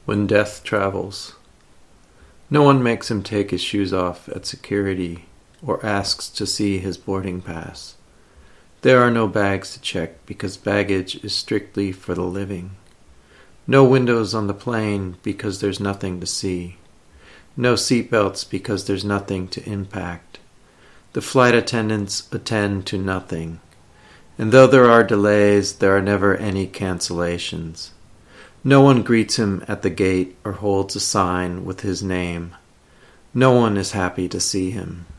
When death travels. No one makes him take his shoes off at security or asks to see his boarding pass. There are no bags to check because baggage is strictly for the living. No windows on the plane because there's nothing to see. No seatbelts because there's nothing to impact. The flight attendants attend to nothing. And though there are delays, there are never any cancellations. No one greets him at the gate or holds a sign with his name. No one is happy to see him.